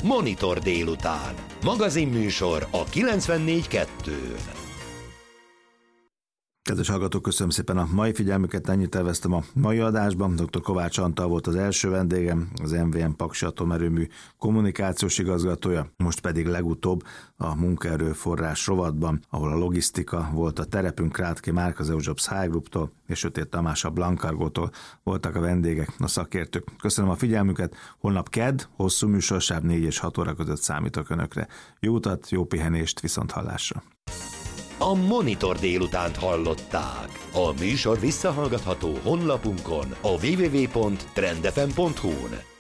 Monitor délután. Magazinműsor a 94.2-n. Kedves hallgatók, köszönöm szépen a mai figyelmüket, ennyit terveztem a mai adásban. Dr. Kovács Antal volt az első vendégem, az MVM Paksi Atomerőmű kommunikációs igazgatója, most pedig legutóbb a munkaerőforrás rovatban, ahol a logisztika volt a terepünk, Krátki Márk az EUJobs High Group-tól és Sötét Tamás a Blancargótól voltak a vendégek, a szakértők. Köszönöm a figyelmüket, holnap kedd, hosszú műsorsáv 4 és 6 óra között számítok Önökre. Jó utat, jó pihenést, viszonthallásra! A Monitor délutánt hallották. A műsor visszahallgatható honlapunkon, a www.trendfm.hu-n.